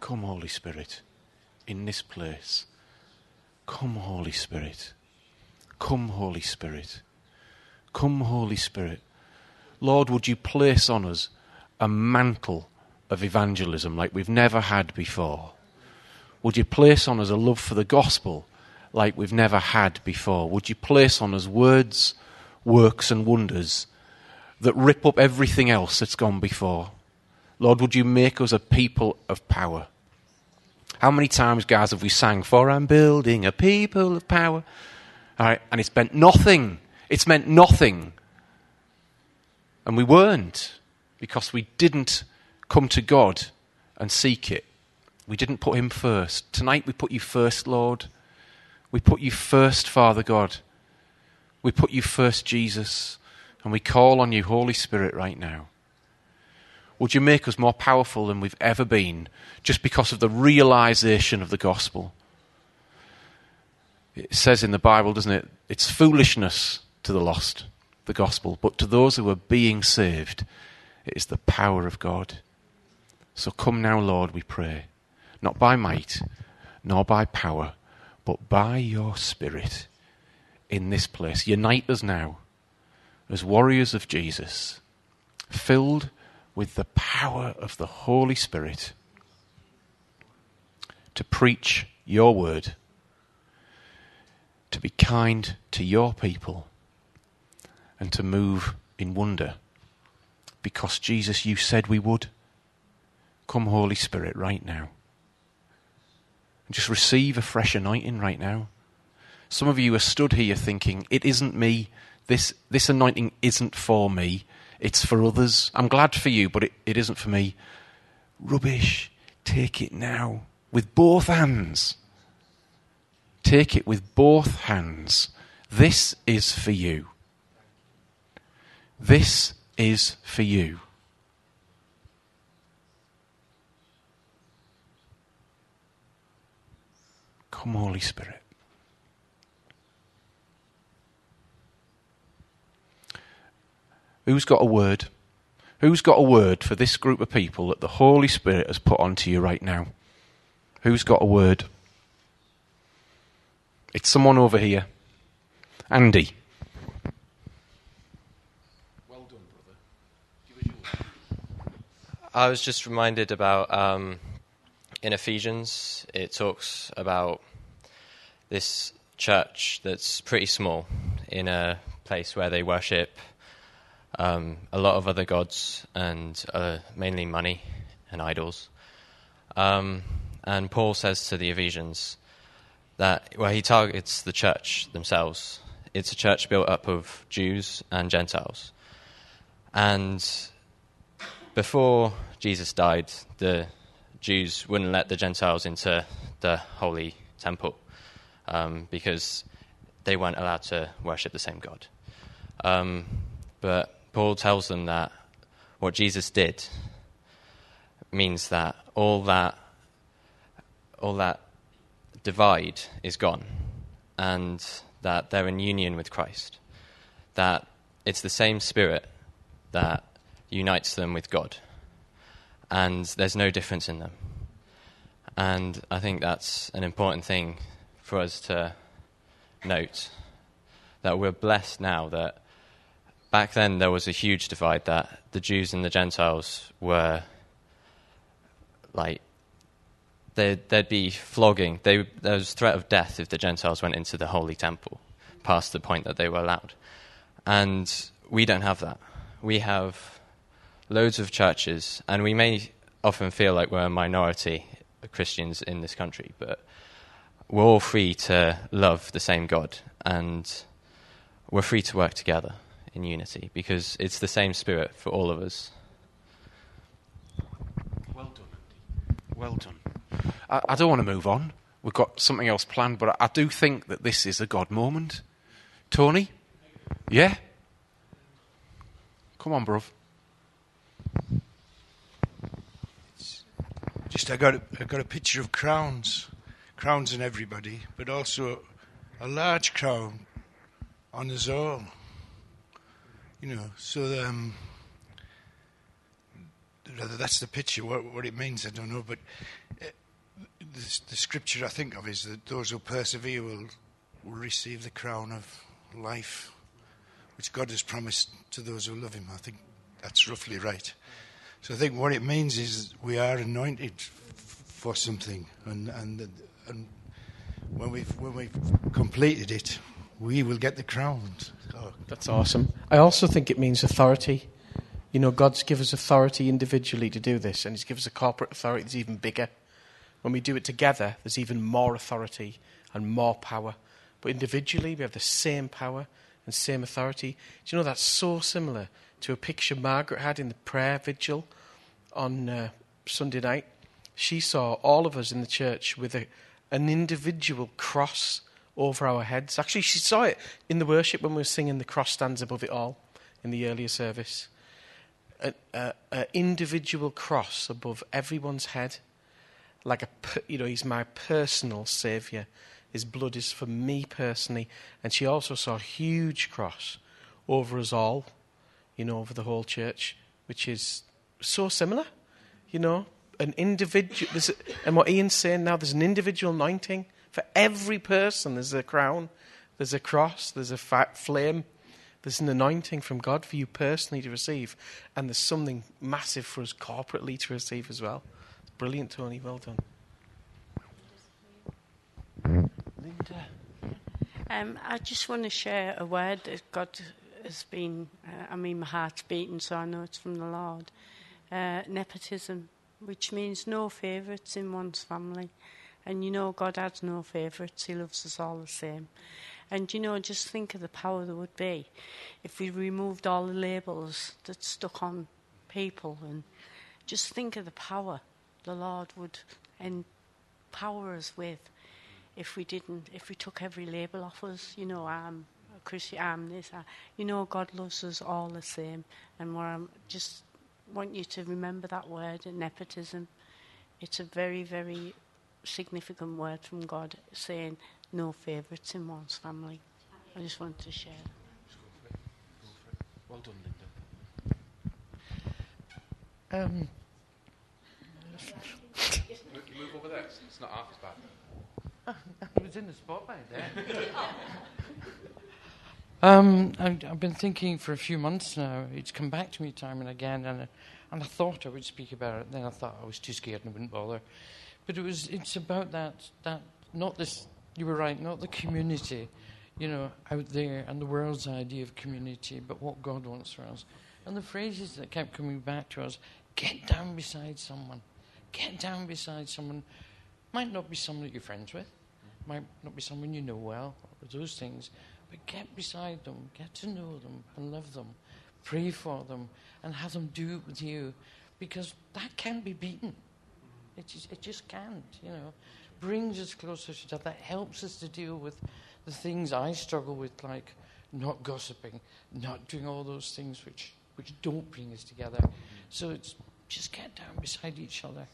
Come, Holy Spirit, in this place. Come, Holy Spirit. Come, Holy Spirit. Come, Holy Spirit. Lord, would you place on us a mantle of evangelism like we've never had before? Would you place on us a love for the gospel like we've never had before? Would you place on us words, works and wonders that rip up everything else that's gone before? Lord, would you make us a people of power? How many times, guys, have we sang, "For I'm building a people of power"? All right, and it's meant nothing. It's meant nothing. And we weren't, because we didn't come to God and seek it. We didn't put him first. Tonight we put you first, Lord. We put you first, Father God. We put you first, Jesus. And we call on you, Holy Spirit, right now. Would you make us more powerful than we've ever been, just because of the realization of the gospel? It says in the Bible, doesn't it? It's foolishness to the lost, the gospel. But to those who are being saved, it is the power of God. So come now, Lord, we pray. Not by might, nor by power, but by your Spirit in this place. Unite us now as warriors of Jesus, filled with the power of the Holy Spirit, to preach your word, to be kind to your people, and to move in wonder. Because, Jesus, you said we would. Come, Holy Spirit, right now. And just receive a fresh anointing right now. Some of you are stood here thinking, it isn't me. This anointing isn't for me. It's for others. I'm glad for you, but it isn't for me. Rubbish. Take it now with both hands. Take it with both hands. This is for you. This is for you. Come, Holy Spirit. Who's got a word? Who's got a word for this group of people that the Holy Spirit has put onto you right now? Who's got a word? It's someone over here. Andy. Well done, brother. Give us your word. I was just reminded about, in Ephesians, it talks about this church that's pretty small in a place where they worship a lot of other gods and mainly money and idols. And Paul says to the Ephesians that, he targets the church themselves. It's a church built up of Jews and Gentiles. And before Jesus died, the Jews wouldn't let the Gentiles into the holy temple because they weren't allowed to worship the same God. But Paul tells them that what Jesus did means that all that divide is gone, and that they're in union with Christ. That it's the same Spirit that unites them with God, and there's no difference in them. And I think that's an important thing for us to note, that we're blessed now that back then there was a huge divide, that the Jews and the Gentiles were like, there'd be flogging. There was threat of death if the Gentiles went into the holy temple past the point that they were allowed. And we don't have that. We have loads of churches, and we may often feel like we're a minority of Christians in this country, but we're all free to love the same God, and we're free to work together in unity because it's the same Spirit for all of us. Well done, Andy. Well done. I don't want to move on. We've got something else planned, but I do think that this is a God moment. Tony? Yeah? Come on, bruv. Just I got a picture of crowns on everybody, but also a large crown on us all. So that's the picture. What it means, I don't know, but the scripture I think of is that those who persevere will receive the crown of life, which God has promised to those who love him. I think that's roughly right. So I think what it means is we are anointed for something, and when we've completed it, we will get the crown. So. That's awesome. I also think it means authority. You know, God's given us authority individually to do this, and he's given us a corporate authority that's even bigger. When we do it together, there's even more authority and more power. But individually, we have the same power and same authority. Do you know that's so similar to a picture Margaret had in the prayer vigil on Sunday night? She saw all of us in the church with an individual cross over our heads. Actually, she saw it in the worship when we were singing "The Cross Stands Above It All" in the earlier service. An individual cross above everyone's head. Like he's my personal saviour. His blood is for me personally. And she also saw a huge cross over us all, over the whole church, which is so similar, an individual. And what Ian's saying now, there's an individual anointing for every person. There's a crown, there's a cross, there's a flame. There's an anointing from God for you personally to receive. And there's something massive for us corporately to receive as well. Brilliant, Tony. Well done. Linda. I just want to share a word that God has been, my heart's beating, so I know it's from the Lord. Nepotism, which means no favourites in one's family. And God has no favourites. He loves us all the same. And, just think of the power there would be if we removed all the labels that stuck on people. And just think of the power the Lord would empower us with if we took every label off us. I'm a Christian, I'm this. God loves us all the same. And I just want you to remember that word, nepotism. It's a very, very significant word from God, saying no favourites in one's family. I just wanted to share that. Well done, Linda. You move over there. It's not half as bad. I was in the spotlight there. I've been thinking for a few months now. It's come back to me time and again, and I thought I would speak about it. Then I thought I was too scared and I wouldn't bother. But it's about that not this. You were right, not the community, out there and the world's idea of community, but what God wants for us. And the phrases that kept coming back to us: get down beside someone. Get down beside someone. Might not be someone that you're friends with, might not be someone you know well, or those things, but get beside them, get to know them and love them, pray for them, and have them do it with you, because that can't be beaten. It just can't, Brings us closer to each other. That helps us to deal with the things I struggle with, like not gossiping, not doing all those things which don't bring us together. So it's just get down beside each other.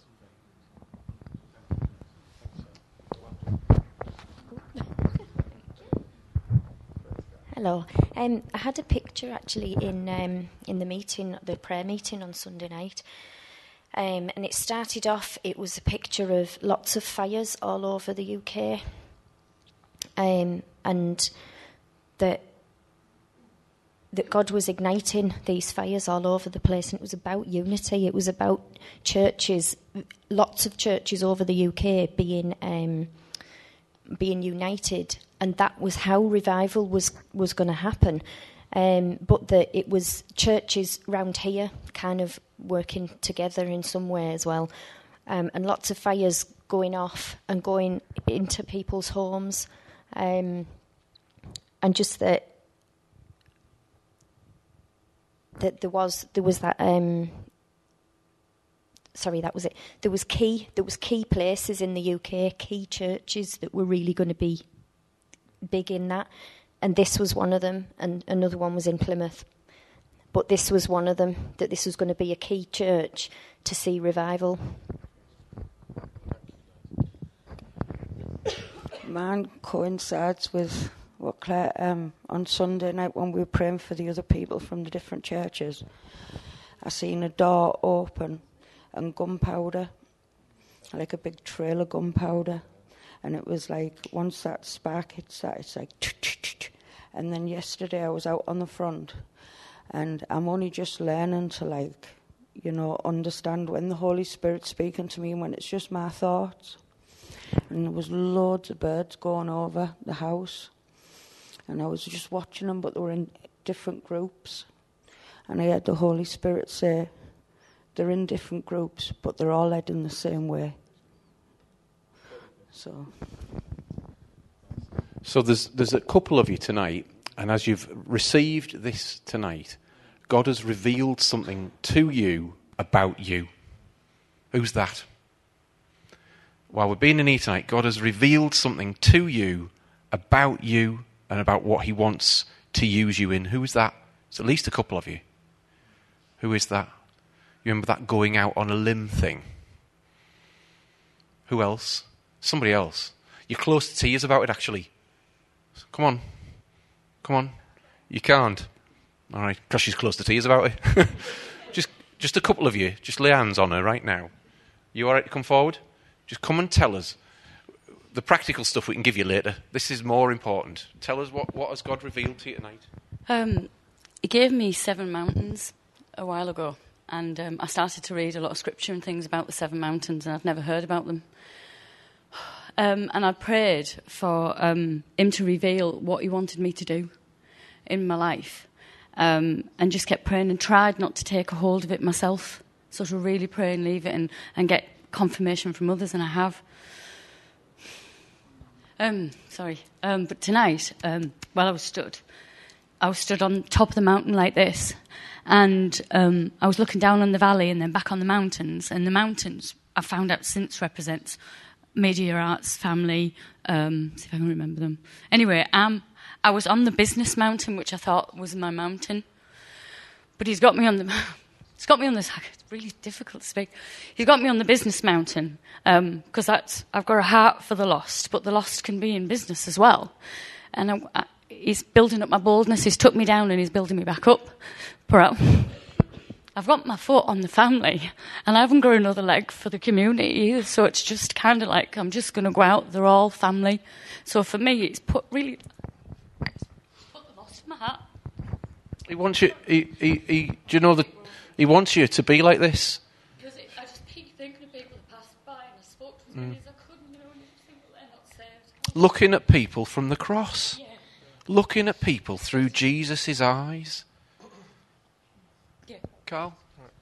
Hello. I had a picture actually in the meeting, the prayer meeting on Sunday night. And it started off, it was a picture of lots of fires all over the UK. And that God was igniting these fires all over the place. And it was about unity. It was about churches, lots of churches over the UK being united. And that was how revival was going to happen. But that it was churches round here kind of working together in some way as well. And lots of fires going off and going into people's homes. And just that there was that... sorry, that was it. There was key places in the UK, key churches that were really going to be big in that. And this was one of them, and another one was in Plymouth. But this was one of them, that this was going to be a key church to see revival. Mine coincides with what Claire, on Sunday night when we were praying for the other people from the different churches, I seen a door open and gunpowder like a big trail of gunpowder. And it was like, once that spark hits that, it's like, and then yesterday I was out on the front, and I'm only just learning to, like, you know, understand when the Holy Spirit's speaking to me and when it's just my thoughts. And there was loads of birds going over the house, and I was just watching them, but they were in different groups. And I heard the Holy Spirit say, they're in different groups, but they're all heading the same way. So there's a couple of you tonight, and as you've received this tonight, God has revealed something to you about you. Who's that? While we're being in here tonight, God has revealed something to you about you and about what he wants to use you in. Who is that? It's at least a couple of you. Who is that? You remember that going out on a limb thing? Who else? Somebody else. You're close to tears about it, actually. Come on. Come on. You can't. All right, because she's close to tears about it. Just a couple of you. Just lay hands on her right now. You all right to come forward? Just come and tell us. The practical stuff we can give you later. This is more important. Tell us what has God revealed to you tonight? He gave me 7 mountains a while ago. And I started to read a lot of scripture and things about the 7 mountains, and I'd never heard about them. And I prayed for him to reveal what he wanted me to do in my life. And just kept praying and tried not to take a hold of it myself. So to really pray and leave it and get confirmation from others, and I have. But tonight, while I was stood on top of the mountain like this, and I was looking down on the valley and then back on the mountains. And the mountains, I found out since, represents media arts, family, see if I can remember them. Anyway, I was on the business mountain, which I thought was my mountain. But he's got me on this, it's really difficult to speak. He's got me on the business mountain, because I've got a heart for the lost, but the lost can be in business as well. And he's building up my boldness, he's took me down and he's building me back up. But I've got my foot on the family, and I haven't got another leg for the community either, so it's just kind of like I'm just going to go out, they're all family. So for me, it's put the lost in my heart. He wants you, do you know that he wants you to be like this? Because I just keep thinking of people that passed by, and I spoke to as many as I could, and they're only thinking they're not saved. Looking at people from the cross. Yeah. Looking at people through Jesus' eyes. Yeah. Carl?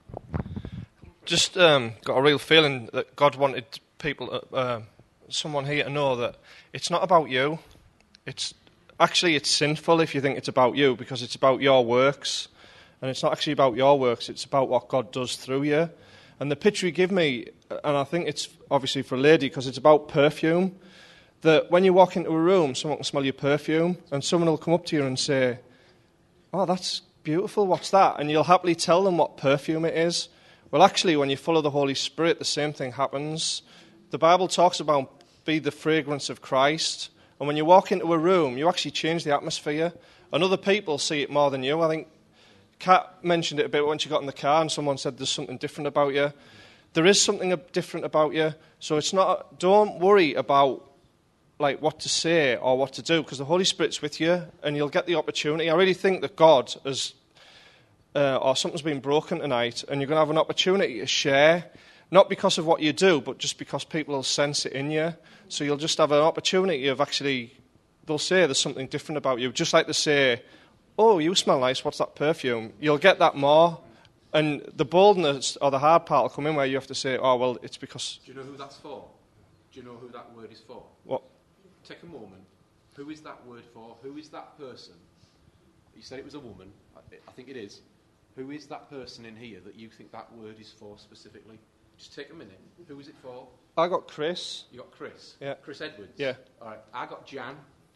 Just got a real feeling that God wanted people, someone here to know that it's not about you. It's sinful if you think it's about you, because it's about your works. And it's not actually about your works, it's about what God does through you. And the picture he gave me, and I think it's obviously for a lady, because it's about perfume, that when you walk into a room, someone can smell your perfume, and someone will come up to you and say, "Oh, that's beautiful, what's that?" And you'll happily tell them what perfume it is. Well, actually, when you follow the Holy Spirit, the same thing happens. The Bible talks about be the fragrance of Christ. And when you walk into a room, you actually change the atmosphere. And other people see it more than you. I think Kat mentioned it a bit when she got in the car and someone said there's something different about you. There is something different about you. So don't worry about like what to say or what to do, because the Holy Spirit's with you and you'll get the opportunity. I really think that God has, or something's been broken tonight, and you're going to have an opportunity to share, not because of what you do, but just because people will sense it in you. So you'll just have an opportunity of actually, they'll say there's something different about you, just like they say, "Oh, you smell nice, what's that perfume?" You'll get that more. And the boldness or the hard part will come in where you have to say, "Oh, well, it's because..." Do you know who that's for? Do you know who that word is for? What? Take a moment. Who is that word for? Who is that person? You said it was a woman. I think it is. Who is that person in here that you think that word is for specifically? Just take a minute. Who is it for? I got Chris. You got Chris? Yeah. Chris Edwards? Yeah. All right. I got Jan.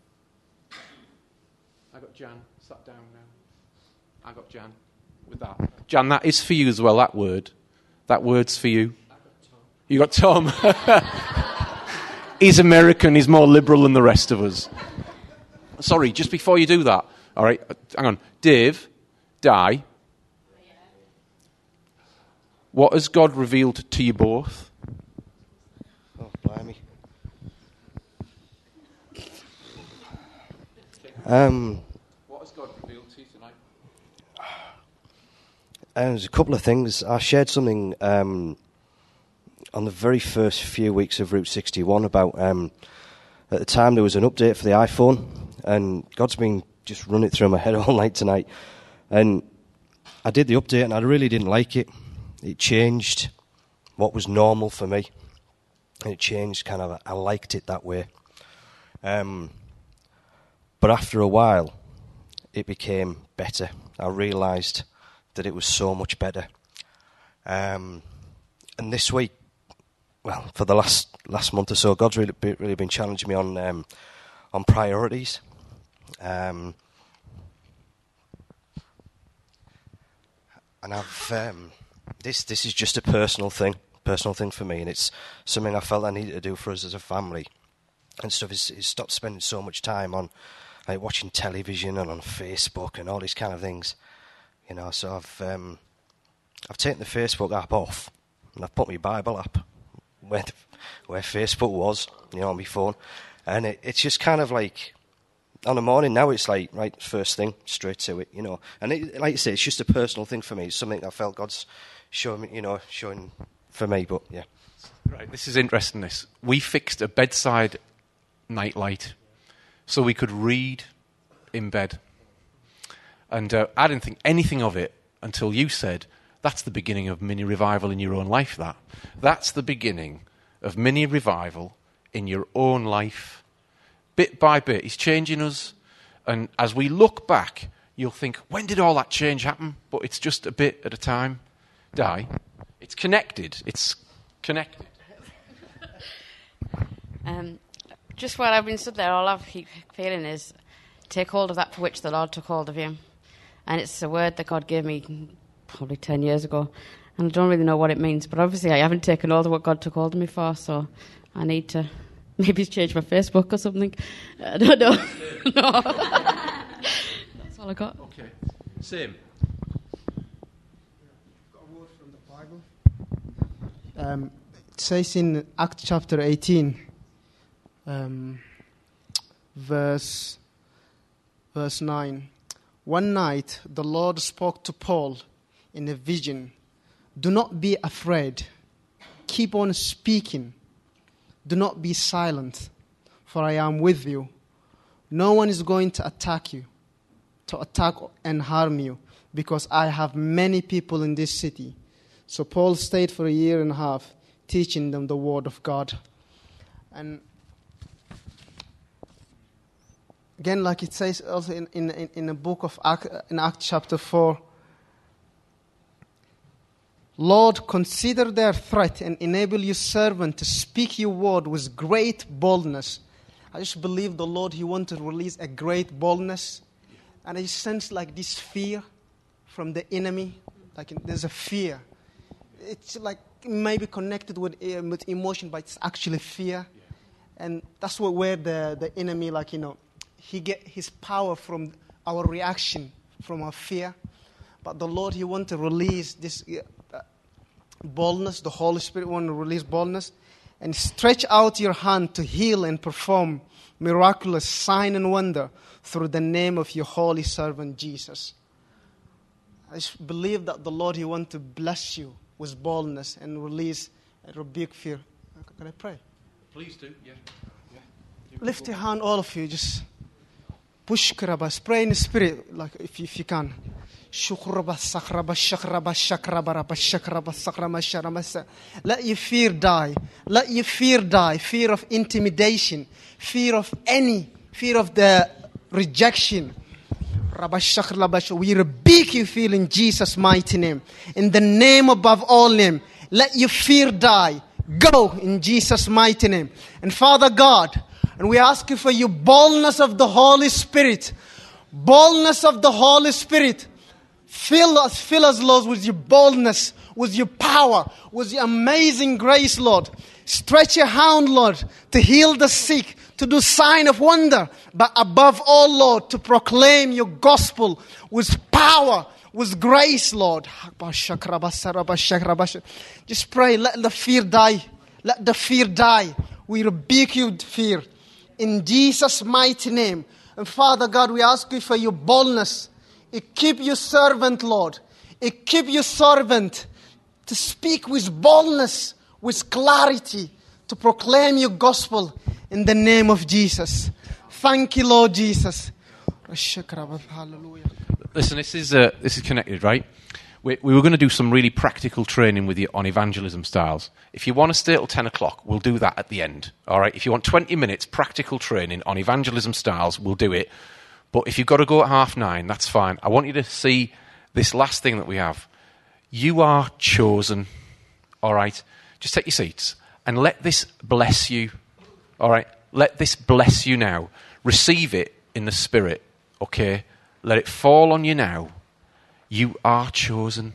Sat down now. I got Jan with that. Jan, that is for you as well, that word. That word's for you. You got Tom. He's American, he's more liberal than the rest of us. Sorry, just before you do that, all right, hang on. Dave, Di, what has God revealed to you both? Blimey. What has God revealed to you tonight? There's a couple of things. I shared something on the very first few weeks of Route 61 about, at the time there was an update for the iPhone, and God's been just running it through my head all night tonight. And I did the update and I really didn't like it. It changed what was normal for me. And it changed kind of, I liked it that way. But after a while, it became better. I realised that it was so much better. And this week, well, for the last month or so, God's really been challenging me on priorities. And I've this is just a personal thing for me, and it's something I felt I needed to do for us as a family and stuff. Is stop spending so much time on like watching television and on Facebook and all these kind of things, you know. So I've taken the Facebook app off and I've put my Bible app where Facebook was, you know, on my phone, and it's just kind of like on the morning now it's like right first thing straight to it, you know. And like I say, it's just a personal thing for me. It's something I felt God's showing for me. But yeah, right. This is interesting. We fixed a bedside nightlight so we could read in bed, and I didn't think anything of it until you said that's the beginning of mini revival in your own life. That's the beginning of mini revival in your own life. Bit by bit, He's changing us, and as we look back, you'll think, when did all that change happen? But it's just a bit at a time. It's connected. Just while I've been stood there, all I keep feeling is take hold of that for which the Lord took hold of you. And it's a word that God gave me probably 10 years ago. And I don't really know what it means, but obviously I haven't taken hold of what God took hold of me for, so I need to maybe change my Facebook or something. I don't know. No. That's all I got. Okay. Same. It says in Acts chapter 18, verse 9, one night the Lord spoke to Paul in a vision, do not be afraid, keep on speaking, do not be silent, for I am with you. No one is going to attack and harm you, because I have many people in this city. So Paul stayed for 1.5 years teaching them the word of God. And again, like it says also in the book of Acts chapter 4, Lord, consider their threat and enable your servant to speak your word with great boldness. I just believe the Lord, He wanted to release a great boldness. And I sense like this fear from the enemy. Like there's a fear. It's like maybe connected with emotion, but it's actually fear. Yeah. And that's where the enemy, like, you know, he get his power from our reaction, from our fear. But the Lord, He wants to release this boldness. The Holy Spirit wants to release boldness. And stretch out your hand to heal and perform miraculous sign and wonder through the name of your holy servant Jesus. I just believe that the Lord, He wants to bless you with boldness and release and rebuke fear. Can I pray? Please do, yeah. Lift your hand, all of you. Just push Karabas. Pray in the Spirit, like if you can. Let your fear die. Let your fear die. Fear of intimidation. Fear of the rejection. We rebuke you, fear in Jesus' mighty name. In the name above all name, let your fear die. Go in Jesus' mighty name. And Father God, and we ask you for your boldness of the Holy Spirit. Boldness of the Holy Spirit. Fill us, Lord, with your boldness, with your power, with your amazing grace, Lord. Stretch your hand, Lord, to heal the sick, to do sign of wonder, but above all, Lord, to proclaim your gospel with power, with grace, Lord. Just pray, let the fear die. Let the fear die. We rebuke you, fear. In Jesus' mighty name. And Father God, we ask you for your boldness. Equip your servant, Lord. Equip your servant to speak with boldness, with clarity, to proclaim your gospel in the name of Jesus. Thank you, Lord Jesus. Hallelujah. Listen, this is connected, right? We were going to do some really practical training with you on evangelism styles. If you want to stay till 10 o'clock, we'll do that at the end. All right? If you want 20 minutes practical training on evangelism styles, we'll do it. But if you've got to go at 9:30, that's fine. I want you to see this last thing that we have. You are chosen. All right? Just take your seats and let this bless you. All right? Let this bless you now. Receive it in the Spirit. Okay? Let it fall on you now. You are chosen.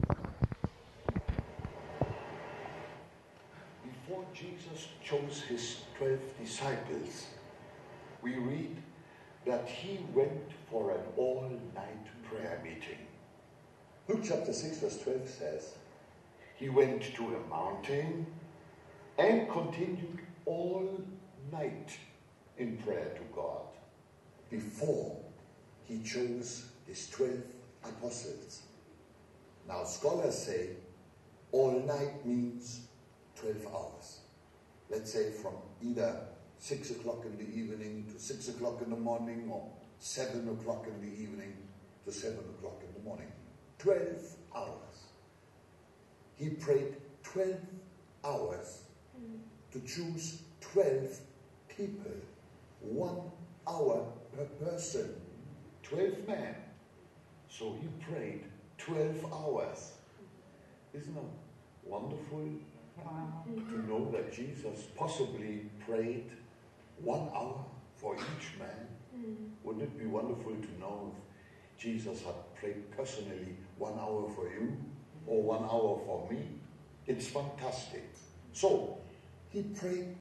Before Jesus chose his 12 disciples, we read that he went for an all-night prayer meeting. Luke chapter 6 verse 12 says, he went to a mountain and continued all night in prayer to God before he chose his 12 apostles. Now scholars say all night means 12 hours. Let's say from either 6 o'clock in the evening to 6 o'clock in the morning, or 7 o'clock in the evening to 7 o'clock in the morning. 12 hours. He prayed 12 hours to choose 12 people. 1 hour per person. 12 men. So he prayed 12 hours. Isn't it wonderful to know that Jesus possibly prayed 1 hour for each man? Wouldn't it be wonderful to know if Jesus had prayed personally 1 hour for you or 1 hour for me? It's fantastic. So he prayed